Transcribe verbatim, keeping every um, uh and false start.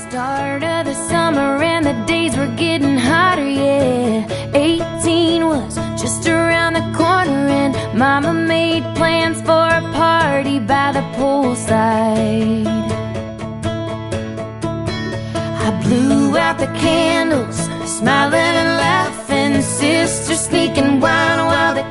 Start of the summer and the days were getting hotter, yeah. Eighteen was just around the corner and Mama made plans for a party by the poolside. I blew out the candles, smiling and laughing, sisters sneaking wine while the